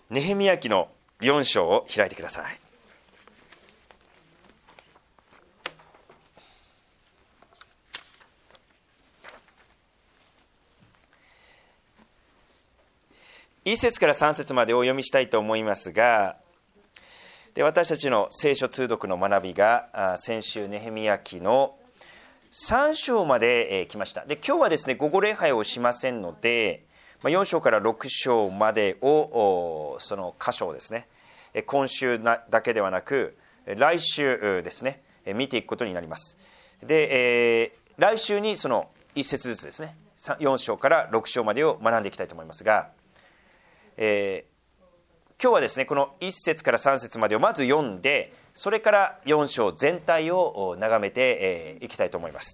ネヘミヤ記の4章を開いてください。1節から3節までをお読みしたいと思いますが、私たちの聖書通読の学びが先週ネヘミヤ記の3章まで来ました。で、今日はですね、午後礼拝をしませんので、4章から6章までをその箇所をですね、今週だけではなく来週ですね、見ていくことになります。で、来週にその1節ずつですね、4章から6章までを学んでいきたいと思いますが、今日はですね、この1節から3節までをまず読んで、それから4章全体を眺めていきたいと思います。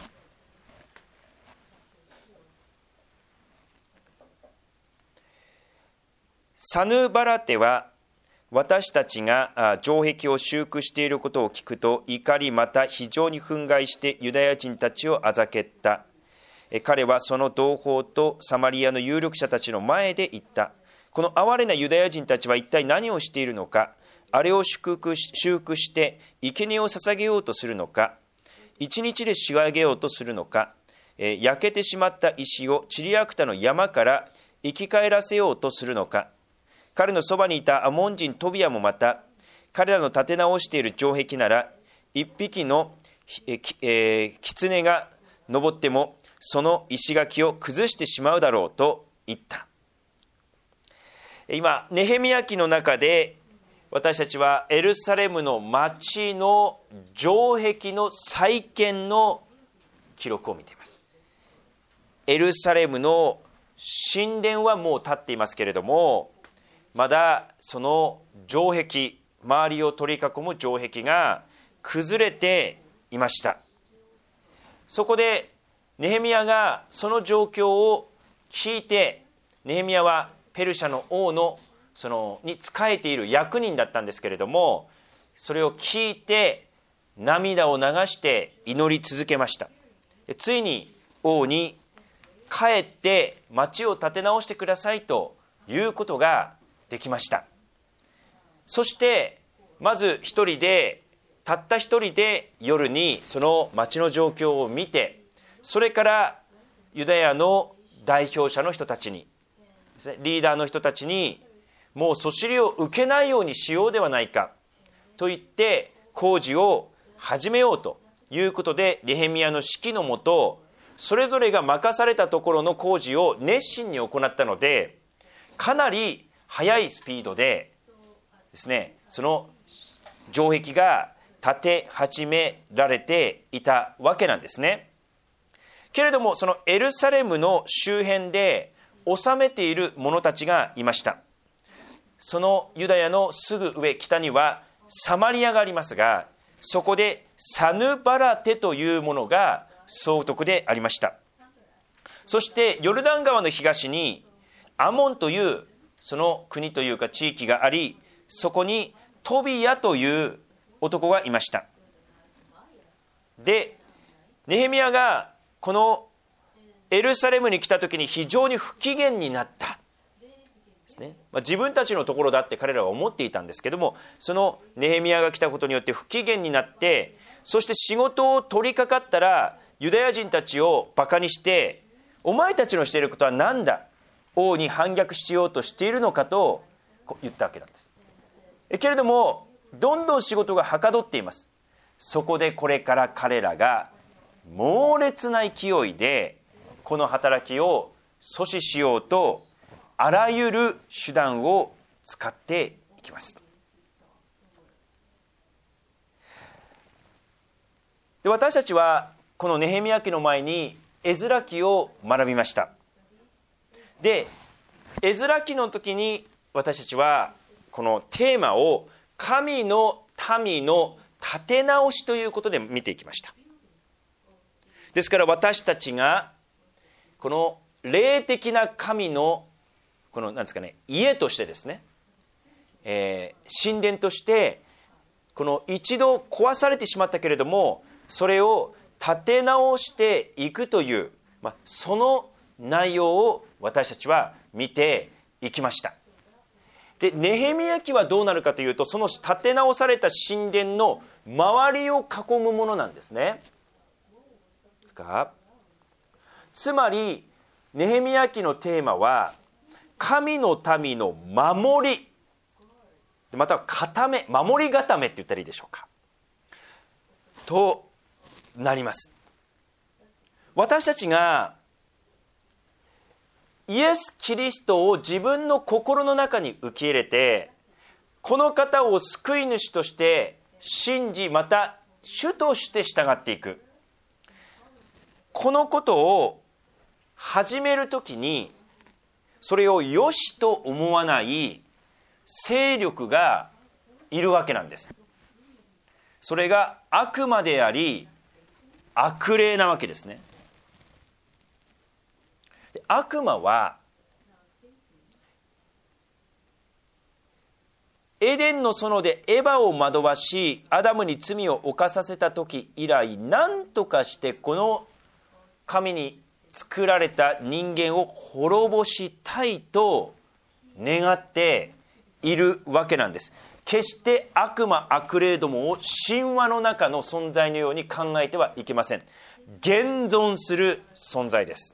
サヌバラテは私たちが城壁を修復していることを聞くと怒り、また非常に憤慨してユダヤ人たちをあざけった。彼はその同胞とサマリアの有力者たちの前で言った。この哀れなユダヤ人たちは一体何をしているのか。あれを修復して生贄を捧げようとするのか。一日で仕上げようとするのか。焼けてしまった石をチリアクタの山から生き返らせようとするのか。彼のそばにいたアモン人トビアもまた、彼らの立て直している城壁なら、一匹の狐が登ってもその石垣を崩してしまうだろうと言った。今ネヘミヤ記の中で私たちはエルサレムの町の城壁の再建の記録を見ています。エルサレムの神殿はもう建っていますけれども、まだその城壁、周りを取り囲む城壁が崩れていました。そこでネヘミヤがその状況を聞いて、ネヘミヤはペルシャの王のに仕えている役人だったんですけれども、それを聞いて涙を流して祈り続けました。で、ついに王に帰って町を建て直してくださいということができました。そしてまずたった一人で夜にその町の状況を見て、それからユダヤの代表者の人たちにですね、リーダーの人たちにもうそしりを受けないようにしようではないかと言って工事を始めようということで、ネヘミヤの指揮のもと、それぞれが任されたところの工事を熱心に行ったので、かなり速いスピードでですね、その城壁が建て始められていたわけなんですね。けれどもそのエルサレムの周辺で治めている者たちがいました。そのユダヤのすぐ上、北にはサマリアがありますが、そこでサヌバラテというものが総督でありました。そしてヨルダン川の東にアモンというその国というか地域があり、そこにトビアという男がいました。で、ネヘミヤがこのエルサレムに来た時に非常に不機嫌になったですね。自分たちのところだって彼らは思っていたんですけども、そのネヘミヤが来たことによって不機嫌になって、そして仕事を取り掛かったらユダヤ人たちをバカにして、お前たちのしていることは何だ、王に反逆しようとしているのかと言ったわけなんです。けれどもどんどん仕事がはかどっています。そこでこれから彼らが猛烈な勢いでこの働きを阻止しようと、あらゆる手段を使っていきます。で、私たちはこのネヘミヤ記の前にエズラ記を学びました。で、エズラ記の時に私たちはこのテーマを神の民の立て直しということで見ていきました。ですから私たちがこの霊的な神のこのなんですかね、家としてですね、神殿としてこの一度壊されてしまったけれども、それを立て直していくという、その内容を私たちは見ていきました。 でネヘミヤ記はどうなるかというと、その建て直された神殿の周りを囲むものなんですね。つまりネヘミヤ記のテーマは神の民の守り、または固め、守り固めって言ったらいいでしょうかとなります。私たちがイエス・キリストを自分の心の中に受け入れて、この方を救い主として信じ、また主として従っていく、このことを始めるときに、それを良しと思わない勢力がいるわけなんです。それが悪魔であり悪霊なわけですね。悪魔はエデンの園でエバを惑わし、アダムに罪を犯させた時以来、何とかしてこの神に作られた人間を滅ぼしたいと願っているわけなんです。決して悪魔悪霊どもを神話の中の存在のように考えてはいけません。現存する存在です。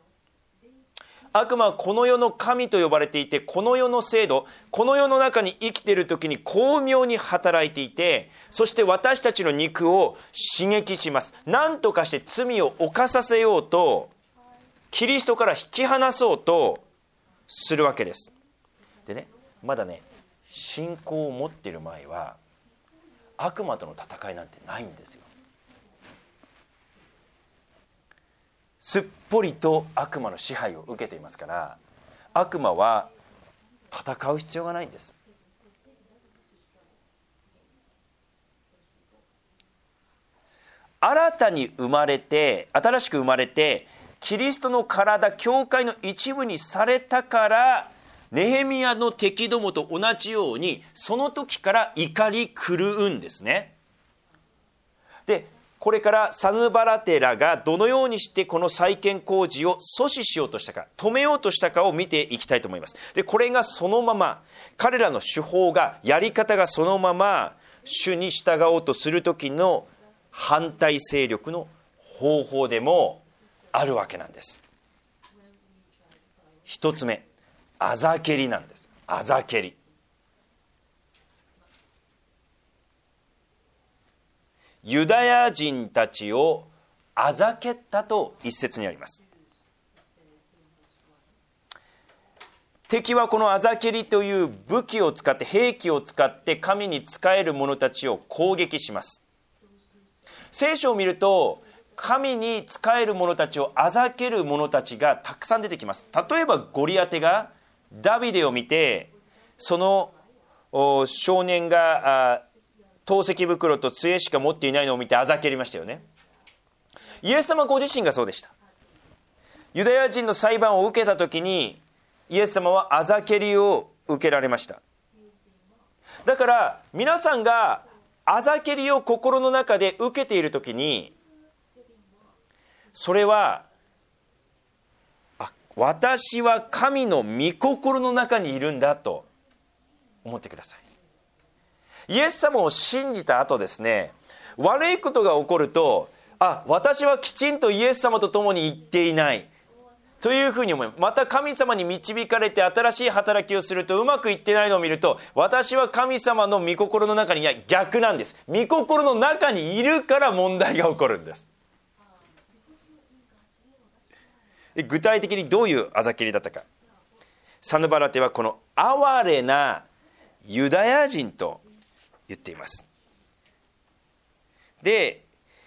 悪魔はこの世の神と呼ばれていて、この世の制度、この世の中に生きている時に巧妙に働いていて、そして私たちの肉を刺激します。何とかして罪を犯させようと、キリストから引き離そうとするわけです。でね、まだね、信仰を持っている前は悪魔との戦いなんてないんですよ。すっぽりと悪魔の支配を受けていますから、悪魔は戦う必要がないんです。新たに生まれて、新しく生まれて、キリストの体、教会の一部にされたから、ネヘミヤの敵どもと同じように、その時から怒り狂うんですね。で、これからサヌバラテラがどのようにしてこの再建工事を阻止しようとしたか、止めようとしたかを見ていきたいと思います。で、これがそのまま、彼らの手法が、やり方がそのまま主に従おうとする時の反対勢力の方法でもあるわけなんです。一つ目、あざけりなんです。あざけり。ユダヤ人たちをあざけったと一節にあります。敵はこのあざけりという武器を使って、兵器を使って神に仕える者たちを攻撃します。聖書を見ると、神に仕える者たちをあざける者たちがたくさん出てきます。例えばゴリアテがダビデを見て、その少年が透析袋と杖しか持っていないのを見てあざけりましたよね。イエス様ご自身がそうでした。ユダヤ人の裁判を受けた時に、イエス様はあざけりを受けられました。だから皆さんがあざけりを心の中で受けている時に、それは私は神の御心の中にいるんだと思ってください。イエス様を信じた後ですね、悪いことが起こると、私はきちんとイエス様と共に行っていないというふうに思います。また神様に導かれて新しい働きをするとうまくいってないのを見ると、私は神様の御心の中に、いや逆なんです。御心の中にいるから問題が起こるんです。具体的にどういうあざけりだったか。サヌバラテはこの哀れなユダヤ人と言っています。で、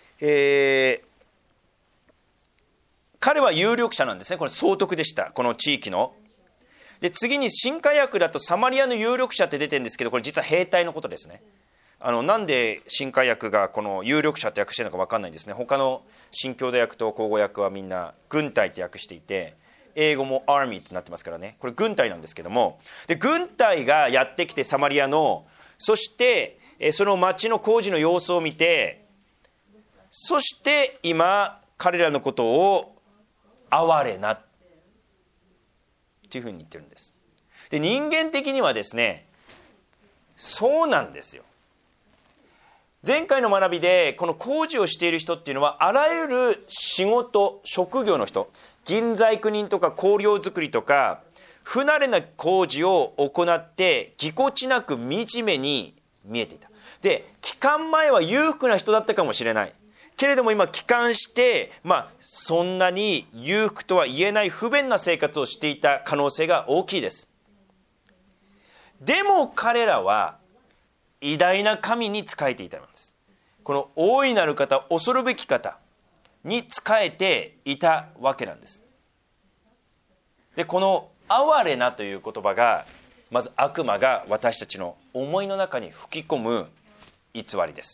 彼は有力者なんですね。これ総督でした、この地域の。で、次に新化訳だとサマリアの有力者って出てるんですけど、これ実は兵隊のことですね。なんで新化訳がこの有力者って訳してるのか分かんないんですね。他の新共同訳と口語訳はみんな軍隊って訳していて、英語も Army ってなってますからね。これ軍隊なんですけども、で軍隊がやってきてサマリアの、そしてその町の工事の様子を見て、そして今彼らのことを哀れなっていうふうに言ってるんです。 で、人間的にはですね、そうなんですよ。前回の学びでこの工事をしている人っていうのは、あらゆる仕事職業の人、銀細工人とか香料作りとか不慣れな工事を行ってぎこちなく惨めに見えていた。で、帰還前は裕福な人だったかもしれないけれども、今帰還してそんなに裕福とは言えない不便な生活をしていた可能性が大きいです。でも彼らは偉大な神に仕えていたのです。この大いなる方、恐るべき方に仕えていたわけなんです。で、この哀れなという言葉が、まず悪魔が私たちの思いの中に吹き込む偽りです。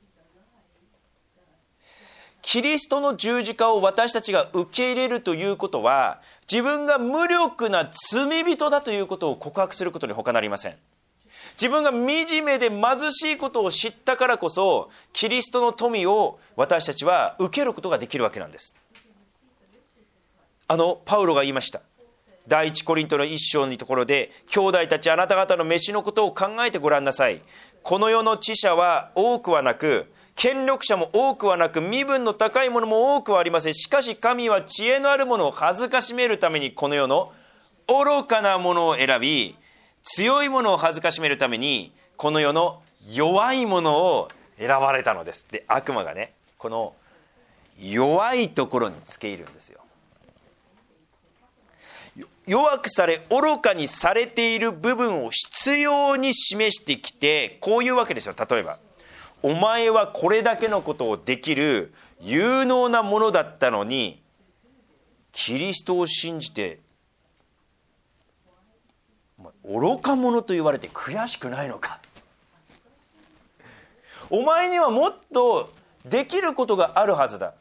キリストの十字架を私たちが受け入れるということは、自分が無力な罪人だということを告白することに他なりません。自分が惨めで貧しいことを知ったからこそ、キリストの富を私たちは受けることができるわけなんです。パウロが言いました。第一コリントの1章のところで、兄弟たち、あなた方の飯のことを考えてごらんなさい。この世の知者は多くはなく、権力者も多くはなく、身分の高いものも多くはありません。しかし神は知恵のあるものを恥ずかしめるために、この世の愚かなものを選び、強いものを恥ずかしめるためにこの世の弱いものを選ばれたのです。で、悪魔がね、この弱いところにつけ入るんですよ。弱くされ愚かにされている部分を執拗に示してきて、こういうわけですよ。例えば、お前はこれだけのことをできる有能なものだったのに、キリストを信じて愚か者と言われて悔しくないのか。お前にはもっとできることがあるはずだ。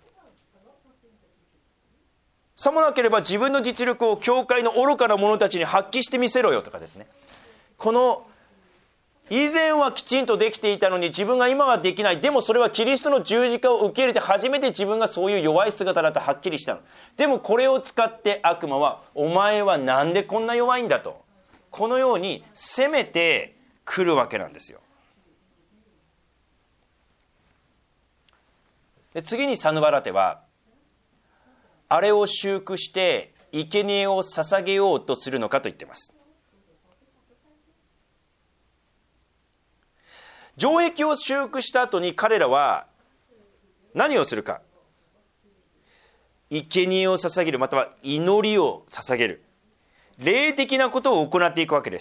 さもなければ自分の実力を教会の愚かな者たちに発揮してみせろよとかですね。この以前はきちんとできていたのに自分が今はできない。でもそれはキリストの十字架を受け入れて初めて自分がそういう弱い姿だとはっきりしたの。でもこれを使って悪魔は、お前はなんでこんな弱いんだと、このように攻めてくるわけなんですよ。で、次にサヌバラテは、あれを修復して生贄を捧げようとするのかと言っています。城壁を修復した後に彼らは何をするか。生贄を捧げる、または祈りを捧げる、霊的なことを行っていくわけです。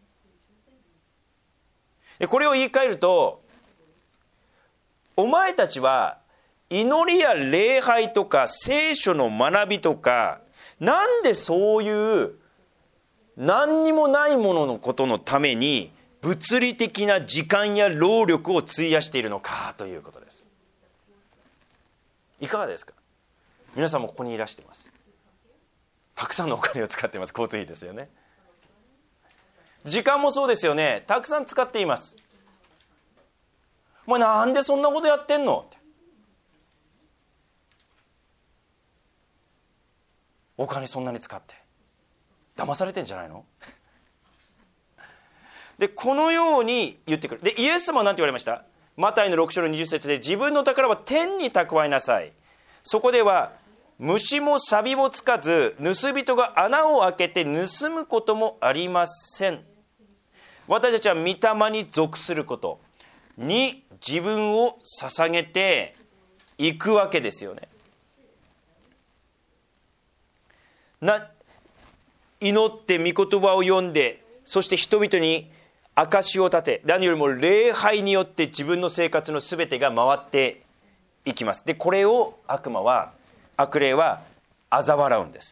で、これを言い換えると、お前たちは祈りや礼拝とか聖書の学びとか、なんでそういう何にもないもののことのために物理的な時間や労力を費やしているのかということです。いかがですか。皆さんもここにいらしてます。たくさんのお金を使っています。交通費ですよね。時間もそうですよね。たくさん使っています。お前なんでそんなことやってんのって、お金そんなに使って騙されてんじゃないので、このように言ってくる。で、イエス様は何て言われました。マタイの6章の20節で、自分の宝は天に蓄えなさい。そこでは虫も錆もつかず、盗人が穴を開けて盗むこともありません。私たちは御霊に属することに自分を捧げていくわけですよね。祈って御言葉を読んで、そして人々に証しを立て、何よりも礼拝によって自分の生活のすべてが回っていきます。で、これを悪霊は嘲笑うんです。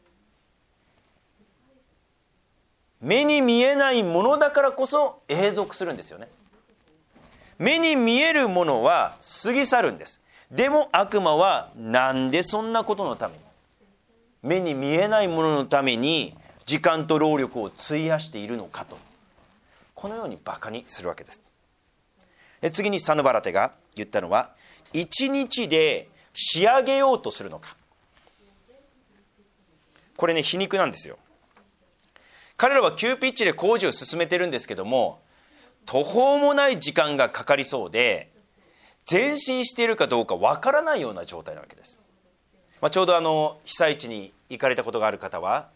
目に見えないものだからこそ永続するんですよね。目に見えるものは過ぎ去るんです。でも悪魔はなんでそんなことのために、目に見えないもののために時間と労力を費やしているのかと、このようにバカにするわけです。で、次にサヌバラテが言ったのは、一日で仕上げようとするのか。これね、皮肉なんですよ。 彼らは急ピッチで工事を進めてるんですけども、途方もない時間がかかりそうで、前進しているかどうかわからないような状態なわけです。ちょうど被災地に行かれたことがある方は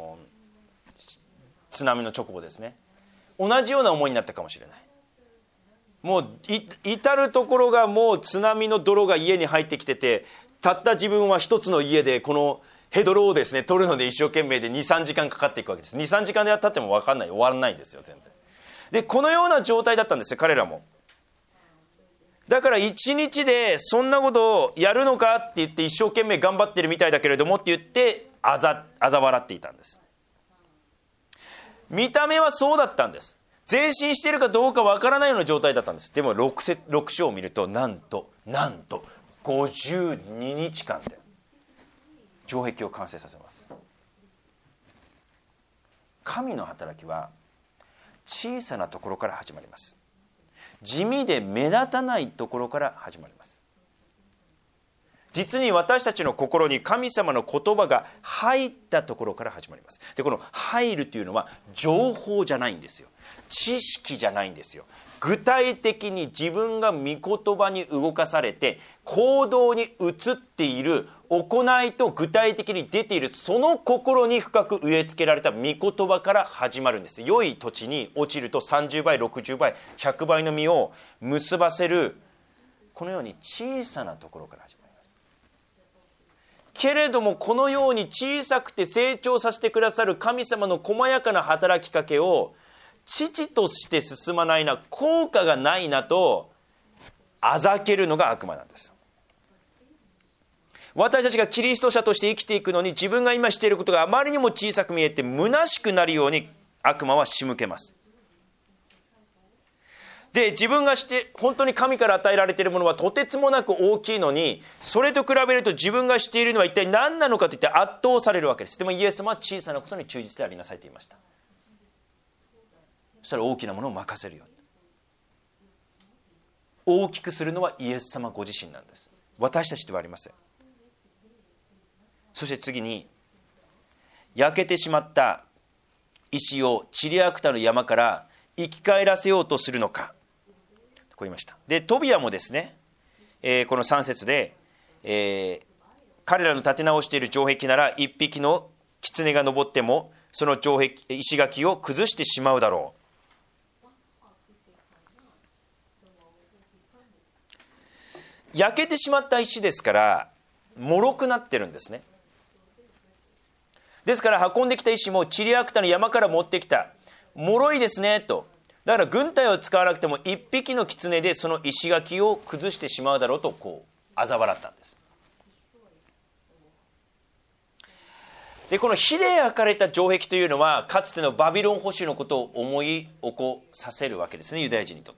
津波の直後ですね、同じような思いになったかもしれない。もう至る所がもう津波の泥が家に入ってきてて、たった自分は一つの家でこのヘドロをですね取るので一生懸命で 2,3 時間かかっていくわけです。 2,3 時間で経っても分かんない、終わらないんですよ全然。でこのような状態だったんですよ彼らも。だから一日でそんなことをやるのかって言って一生懸命頑張ってるみたいだけれどもって言ってあざ笑っていたんです。見た目はそうだったんです。前進しているかどうかわからないような状態だったんです。でも 6章を見るとなんと52日間で城壁を完成させます。神の働きは小さなところから始まります。地味で目立たないところから始まります。実に私たちの心に神様の言葉が入ったところから始まります。でこの入るというのは情報じゃないんですよ。知識じゃないんですよ。具体的に自分が御言葉に動かされて行動に移っている行いと具体的に出ているその心に深く植え付けられた御言葉から始まるんです。良い土地に落ちると30倍60倍100倍の実を結ばせる、このように小さなところから始まります。けれどもこのように小さくて成長させてくださる神様の細やかな働きかけを父として進まないな、効果がないなとあざけるのが悪魔なんです。私たちがキリスト者として生きていくのに自分が今していることがあまりにも小さく見えて虚しくなるように悪魔は仕向けます。で自分がして本当に神から与えられているものはとてつもなく大きいのに、それと比べると自分がしているのは一体何なのかといって圧倒されるわけです。でもイエス様は小さなことに忠実でありなさいと言いました。そしたら大きなものを任せるよ。大きくするのはイエス様ご自身なんです。私たちではありません。そして次に、焼けてしまった石をチリアクタの山から生き返らせようとするのか、こう言いました。でトビアもですね、この3節で、彼らの立て直している城壁なら一匹の狐が登ってもその城壁石垣を崩してしまうだろう。焼けてしまった石ですから脆くなってるんですね。ですから運んできた石もチリアクタの山から持ってきた、脆いですねと。だから軍隊を使わなくても一匹の狐でその石垣を崩してしまうだろうとこう嘲笑ったんです。でこの火で焼かれた城壁というのはかつてのバビロン捕囚のことを思い起こさせるわけですね、ユダヤ人にとって。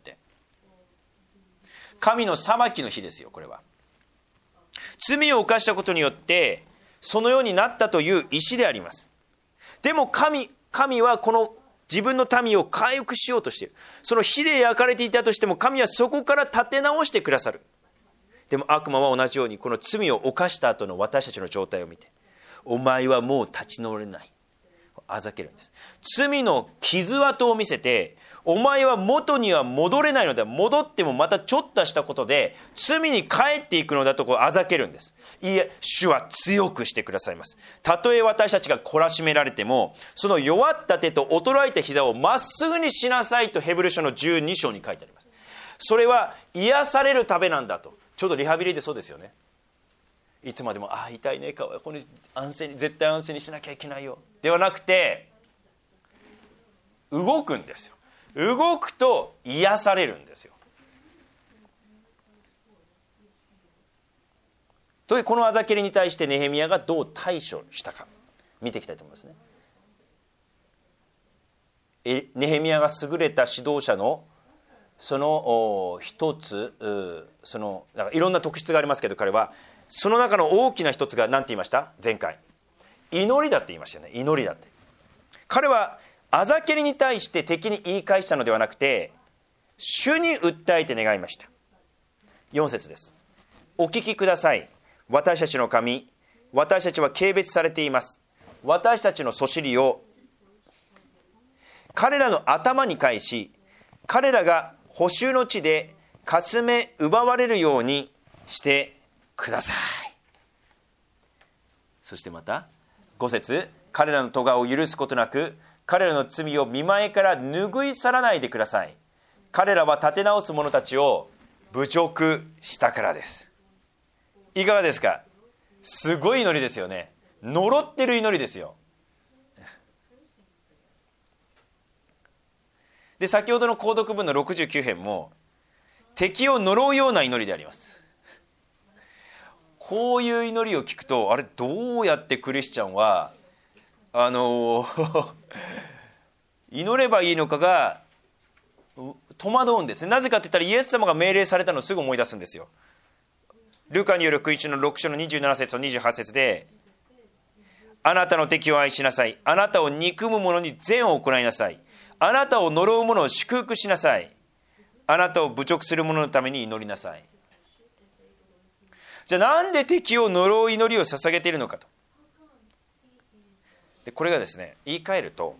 神の裁きの日ですよ。これは罪を犯したことによってそのようになったという石であります。でも神はこの自分の民を回復しようとしている。その火で焼かれていたとしても神はそこから立て直してくださる。でも悪魔は同じようにこの罪を犯した後の私たちの状態を見て、お前はもう立ち直れない、あざけるんです。罪の傷跡を見せて、お前は元には戻れないのだ、戻ってもまたちょっとしたことで罪に帰っていくのだとこうあざけるんです。いいえ、主は強くしてくださいます。たとえ私たちが懲らしめられても、その弱った手と衰えた膝をまっすぐにしなさいとヘブル書の12章に書いてあります。それは癒されるためなんだと。ちょうどリハビリでそうですよね。いつまでも痛いね、ここに安静に絶対安静にしなきゃいけないよではなくて、動くんですよ。動くと癒されるんですよ。というこのあざけりに対してネヘミヤがどう対処したか見ていきたいと思いますね。ネヘミヤが優れた指導者のその一つ、だからいろんな特質がありますけど、彼はその中の大きな一つが何て言いました？前回祈りだって言いましたよね。祈りだって。彼はあざけりに対して敵に言い返したのではなくて、主に訴えて願いました。4節です。お聞きください。私たちの神、私たちは軽蔑されています。私たちのそしりを彼らの頭に返し、彼らが捕囚の地でかすめ奪われるようにしてください。そしてまた5節、彼らの咎を許すことなく、彼らの罪を見前から拭い去らないでください。彼らは立て直す者たちを侮辱したからです。いかがですか？すごい祈りですよね。呪ってる祈りですよ。で、先ほどの購読文の69編も敵を呪うような祈りであります。こういう祈りを聞くと、あれ、どうやってクリスチャンは祈ればいいのかが戸惑うんですね。なぜかって言ったら、イエス様が命令されたのをすぐ思い出すんですよ。ルカによる福音書の6章の27節と28節で、あなたの敵を愛しなさい。あなたを憎む者に善を行いなさい。あなたを呪う者を祝福しなさい。あなたを侮辱する者のために祈りなさい。じゃあなんで敵を呪う祈りを捧げているのかと。で、これがですね、言い換えると、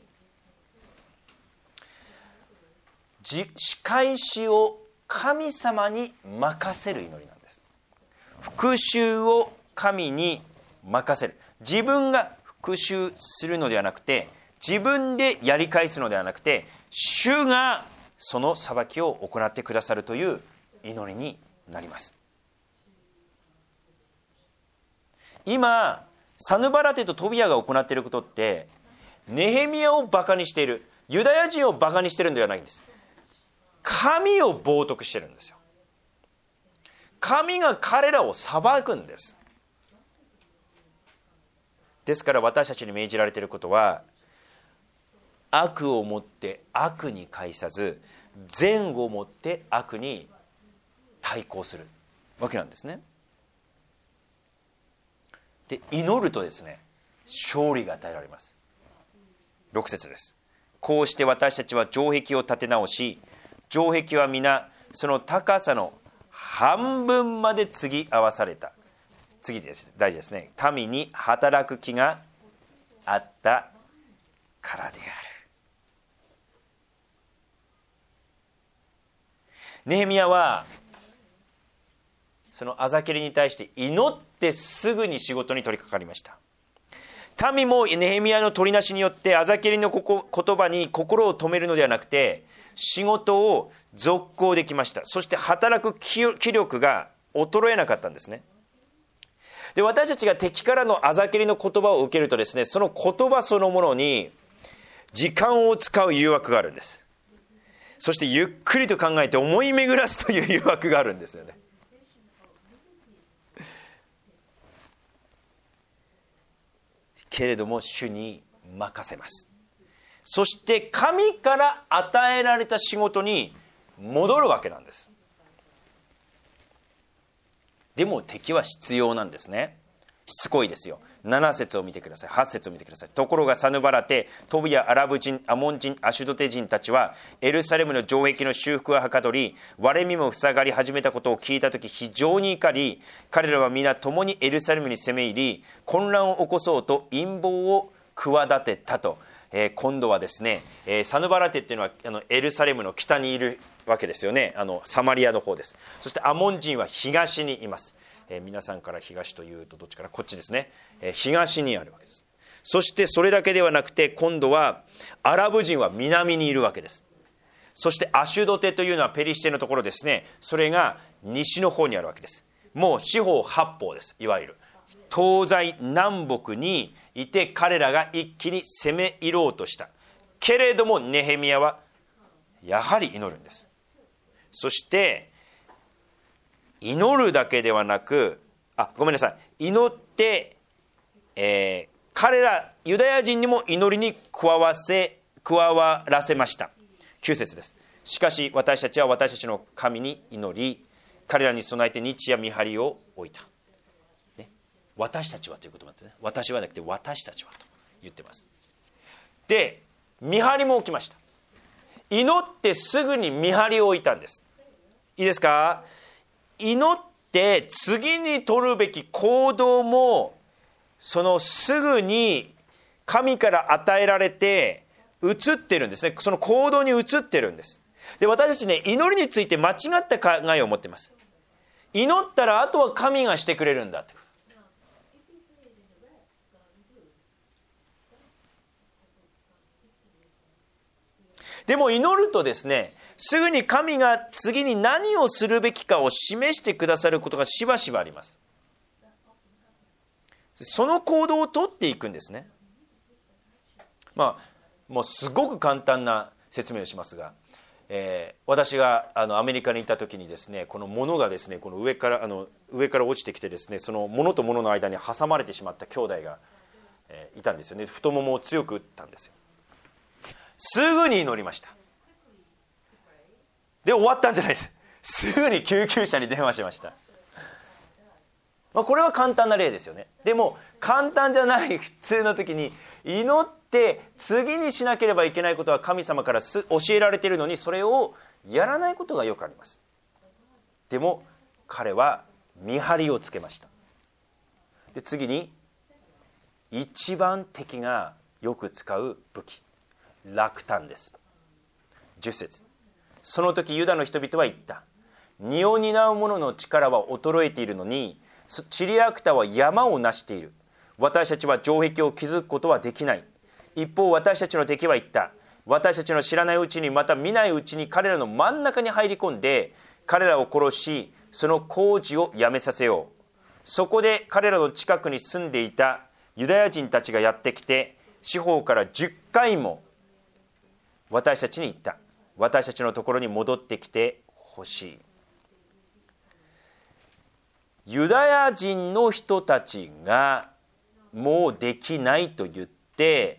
仕返しを神様に任せる祈りなんです。復讐を神に任せる。自分が復讐するのではなくて、自分でやり返すのではなくて、主がその裁きを行ってくださるという祈りになります。今サヌバラテとトビアが行っていることって、ネヘミヤをバカにしている、ユダヤ人をバカにしているんではないんです。神を冒涜してるんですよ。神が彼らを裁くんです。ですから私たちに命じられていることは、悪をもって悪に返さず、善をもって悪に対抗するわけなんですね。で、祈るとですね、勝利が与えられます。6節です。こうして私たちは城壁を立て直し、城壁は皆その高さの半分まで継ぎ合わされた。次です。大事ですね。民に働く気があったからである。ネヘミヤはそのアザケリに対して祈ってすぐに仕事に取り掛かりました。民もネヘミヤの取りなしによってアザケリの言葉に心を止めるのではなくて、仕事を続行できました。そして働く気力が衰えなかったんですね。で、私たちが敵からのあざけりの言葉を受けるとですね、その言葉そのものに時間を使う誘惑があるんです。そしてゆっくりと考えて思い巡らすという誘惑があるんですよね。けれども主に任せます。そして神から与えられた仕事に戻るわけなんです。でも敵は必要なんですね。しつこいですよ。7節を見てください。8節を見てください。ところがサヌバラテ、トビア、アラブ人、アモン人、アシュドテ人たちはエルサレムの城壁の修復をはかどり、割れ目も塞がり始めたことを聞いたとき非常に怒り、彼らは皆共にエルサレムに攻め入り、混乱を起こそうと陰謀を企てたと。今度はですね、サヌバラテっていうのはエルサレムの北にいるわけですよね。サマリアの方です。そしてアモン人は東にいます。皆さんから東というとどっちからこっちですね。東にあるわけです。そしてそれだけではなくて、今度はアラブ人は南にいるわけです。そしてアシュドテというのはペリシテのところですね。それが西の方にあるわけです。もう四方八方です。いわゆる東西南北にいて、彼らが一気に攻め入ろうとした。けれどもネヘミヤはやはり祈るんです。そして祈るだけではなく、ごめんなさい、祈って、彼らユダヤ人にも祈りに加わらせました。9節です。しかし私たちは私たちの神に祈り、彼らに備えて日夜見張りを置いた、ね、私たちはという言葉ですね。私はなくて私たちはと言ってます。で、見張りも置きました。祈ってすぐに見張りを置いたんです。いいですか。祈って次に取るべき行動も、そのすぐに神から与えられて映ってるんですね。その行動に映ってるんです。で、私たちね、祈りについて間違った考えを持っています。祈ったらあとは神がしてくれるんだって。でも祈るとですね、すぐに神が次に何をするべきかを示してくださることがしばしばあります。その行動をとっていくんですね。もうすごく簡単な説明をしますが、私がアメリカにいた時にですね、この物がですね、この上から落ちてきてですね、その物と物の間に挟まれてしまった兄弟が、いたんですよね。太ももを強く打ったんですよ。すぐに祈りました。で終わったんじゃないです。すぐに救急車に電話しました。これは簡単な例ですよね。でも簡単じゃない普通の時に祈って次にしなければいけないことは神様から教えられているのに、それをやらないことがよくあります。でも彼は見張りをつけました。で次に一番敵がよく使う武器、落胆です。10節、その時ユダの人々は言った。荷を担う者の力は衰えているのに、チリアクタは山を成している。私たちは城壁を築くことはできない。一方私たちの敵は言った。私たちの知らないうちに、また見ないうちに彼らの真ん中に入り込んで、彼らを殺し、その工事をやめさせよう。そこで彼らの近くに住んでいたユダヤ人たちがやってきて、四方から10回も私たちに言った。私たちのところに戻ってきてほしい。ユダヤ人の人たちがもうできないと言って、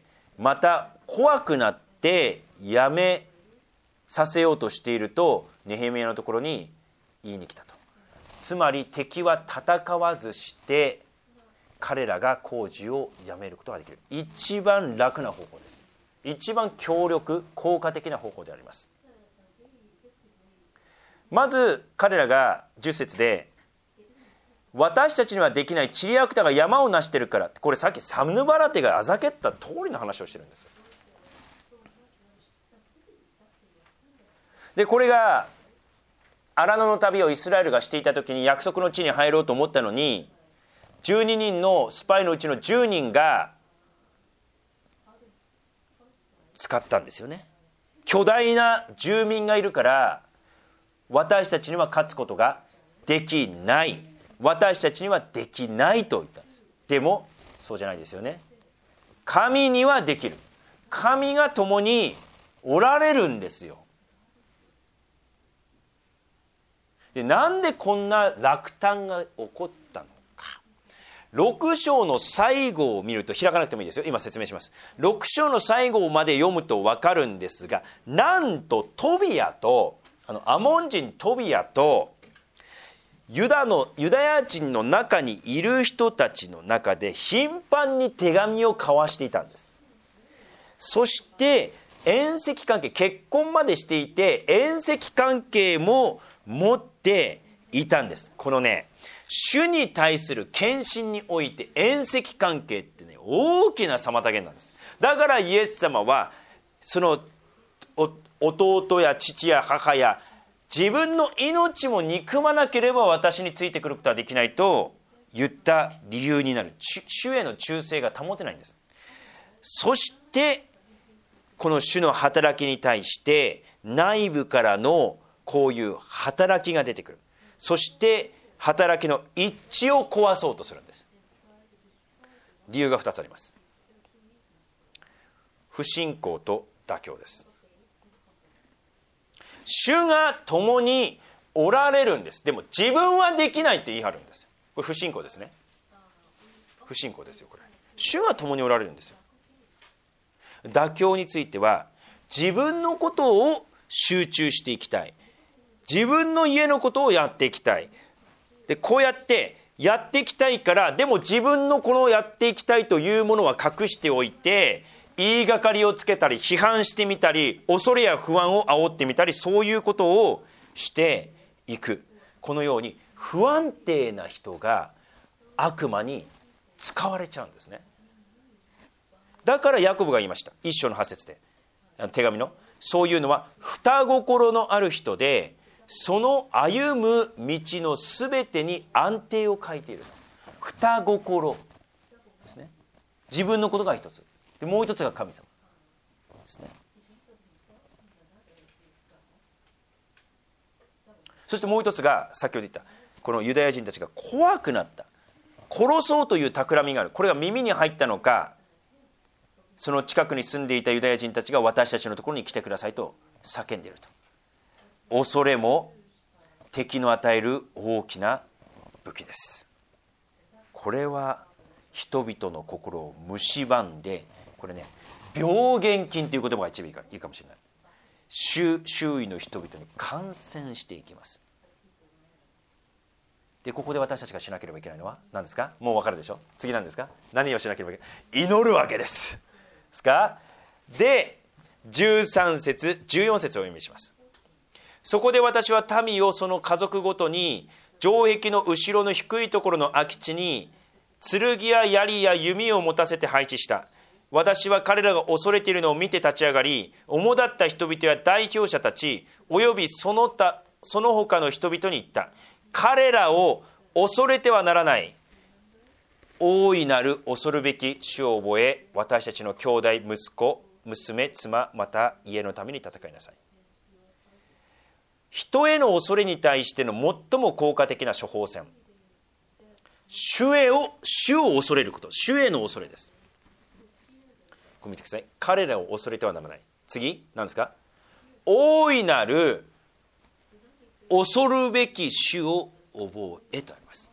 また怖くなってやめさせようとしていると、ネヘミヤのところに言いに来たと。つまり敵は戦わずして彼らが工事をやめることができる。一番楽な方法です。一番強力効果的な方法であります。まず彼らが10節で、私たちにはできないチリアクタが山を成してるから、これさっきサムヌバラテがあざけった通りの話をしてるんです。でこれが荒野の旅をイスラエルがしていた時に、約束の地に入ろうと思ったのに、12人のスパイのうちの10人が使ったんですよね。巨大な住民がいるから私たちには勝つことができない、私たちにはできないと言ったんです。でもそうじゃないですよね。神にはできる。神が共におられるんですよ。でなんでこんな落胆が起こったのか。6章の最後を見ると、開かなくてもいいですよ、今説明します。6章の最後まで読むと分かるんですが、なんとトビアとアモン人トビアとユダヤ人の中にいる人たちの中で頻繁に手紙を交わしていたんです。そして縁戚関係、結婚までしていて縁戚関係も持っていたんです。このね、主に対する献身において縁戚関係ってね、大きな妨げなんです。だからイエス様はその弟や父や母や自分の命も憎まなければ私についてくることはできないと言った理由になる。主への忠誠が保てないんです。そしてこの主の働きに対して内部からのこういう働きが出てくる。そして働きの一致を壊そうとするんです。理由が2つあります。不信仰と妥協です。主が共におられるんです。でも自分はできないって言い張るんです。これ不信仰ですね。不信仰ですよこれ。主が共におられるんですよ。妥協については、自分のことを集中していきたい、自分の家のことをやっていきたい。でこうやってやっていきたいから、でも自分のこのやっていきたいというものは隠しておいて、言いがかりをつけたり批判してみたり恐れや不安を煽ってみたり、そういうことをしていく。このように不安定な人が悪魔に使われちゃうんですね。だからヤコブが言いました。1章の8節で、 手紙の、そういうのは双心のある人で、その歩む道のすべてに安定を書いている。双心ですね。自分のことが一つで、もう一つが神様ですね。そしてもう一つが先ほど言ったこのユダヤ人たちが怖くなった、殺そうという企みがある。これが耳に入ったのか、その近くに住んでいたユダヤ人たちが私たちのところに来てくださいと叫んでいると。恐れも敵の与える大きな武器です。これは人々の心を蝕んで、これね、病原菌という言葉が一番いいかもしれない。周囲の人々に感染していきます。でここで私たちがしなければいけないのは何ですか。もう分かるでしょ。次何ですか。何をしなければいけない。祈るわけですですか。で13節14節をお読みします。そこで私は民をその家族ごとに城壁の後ろの低いところの空き地に剣や槍や弓を持たせて配置した。私は彼らが恐れているのを見て立ち上がり、主だった人々や代表者たちおよびその他の人々に言った。彼らを恐れてはならない。大いなる恐るべき主を覚え、私たちの兄弟、息子、娘、妻、また家のために戦いなさい。人への恐れに対しての最も効果的な処方箋、主を恐れること、主への恐れです。これ見てください。彼らを恐れてはならない。次何ですか。大いなる恐るべき主を覚えとあります。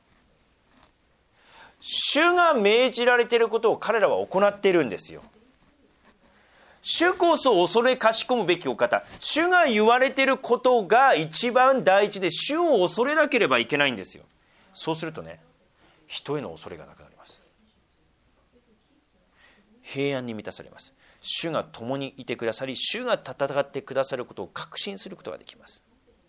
主が命じられていることを彼らは行っているんですよ。主こそ恐れかしこむべきお方。主が言われていることが一番大事で、主を恐れなければいけないんですよ。そうするとね、人への恐れがなくなります。平安に満たされます。主が共にいてくださり、主が戦ってくださることを確信することができます。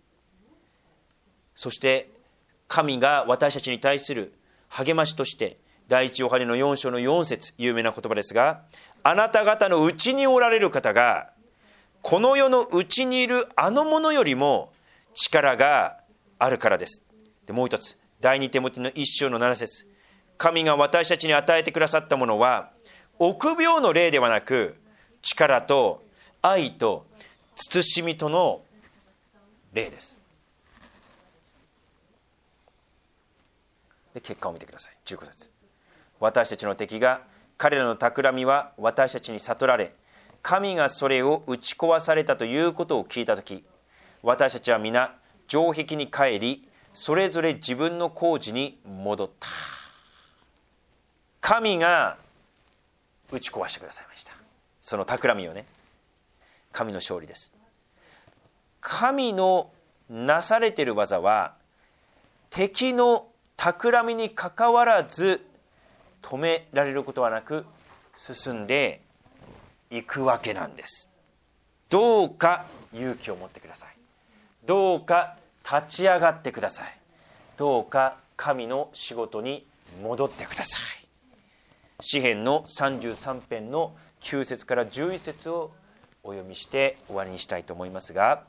そして神が私たちに対する励ましとして、第一ヨハネの4章の4節、有名な言葉ですが、あなた方のうちにおられる方がこの世のうちにいるあのものよりも力があるからです。でもう一つ、第二テモテの1章の7節、神が私たちに与えてくださったものは臆病の霊ではなく、力と愛と慎みとの霊です。で結果を見てください。15節、私たちの敵が彼らの企みは私たちに悟られ、神がそれを打ち壊されたということを聞いたとき、私たちは皆城壁に帰り、それぞれ自分の工事に戻った。神が打ち壊してくださいました。その企みをね、神の勝利です。神のなされている技は敵の企みにかかわらず止められることはなく進んでいくわけなんです。どうか勇気を持ってください。どうか立ち上がってください。どうか神の仕事に戻ってください。詩編の33編の9節から11節をお読みして終わりにしたいと思いますが、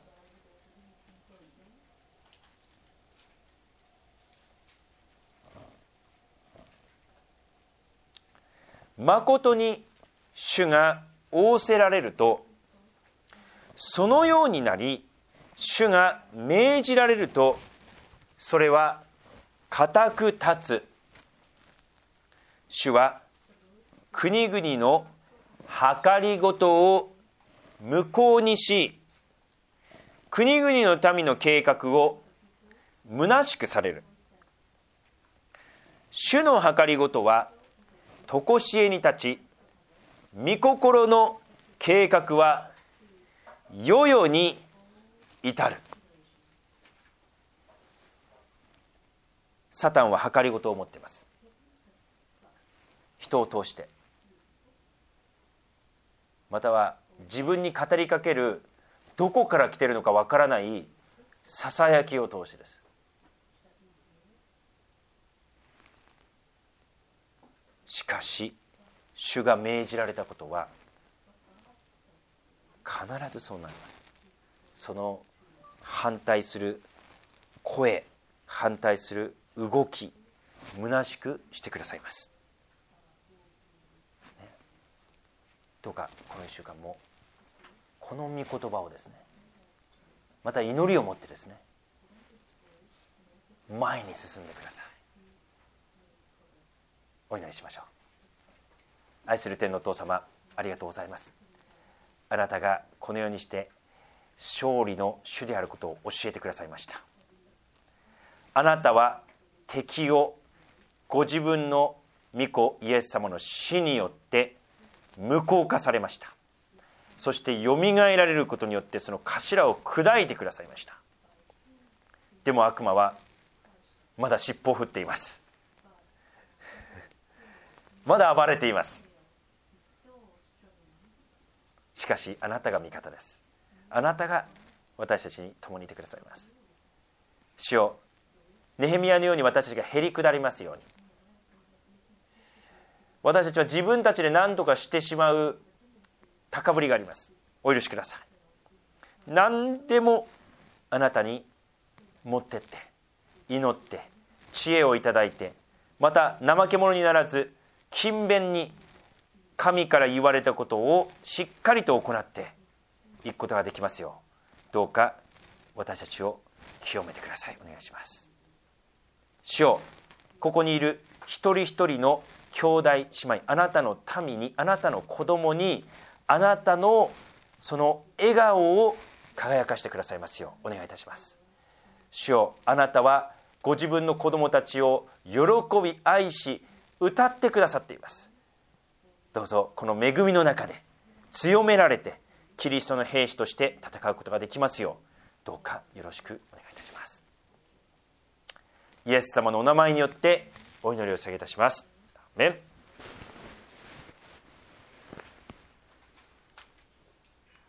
誠に主が仰せられるとそのようになり、主が命じられるとそれは固く立つ。主は国々の計りごとを無効にし、国々の民の計画を虚しくされる。主の計りごとは常しえに立ち、御心の計画は世々に至る。サタンは計りごとを持っています。人を通して、または自分に語りかける、どこから来ているのかわからないささやきを通してです。しかし主が命じられたことは、 必ずそうなります。その反対する声、反対する動き、虚しくしてくださいます。どうかこの1週間もこの御言葉をですね、また祈りを持ってですね、前に進んでください。お祈りしましょう。愛する天のお父様、ありがとうございます。あなたがこのようにして勝利の主であることを教えてくださいました。あなたは敵をご自分の御子イエス様の死によって無効化されました。そしてよみがえられることによってその頭を砕いてくださいました。でも悪魔はまだ尻尾を振っています。まだ暴れています。しかしあなたが味方です。あなたが私たちに共にいてくださいます。主よ、ネヘミヤのように私たちがへり下りますように、私たちは自分たちで何とかしてしまう高ぶりがあります。お許しください。何でもあなたに持ってって祈って知恵をいただいて、また怠け者にならず勤勉に神から言われたことをしっかりと行っていくことができますよう、どうか私たちを清めてください。お願いします。主よ、ここにいる一人一人の兄弟姉妹、あなたの民に、あなたの子供に、あなたのその笑顔を輝かしてくださいますようお願いいたします。主よ、あなたはご自分の子供たちを喜び愛し歌ってくださっています。どうぞこの恵みの中で強められてキリストの兵士として戦うことができますよう、どうかよろしくお願いいたします。イエス様のお名前によってお祈りを捧げいたします。アーメン。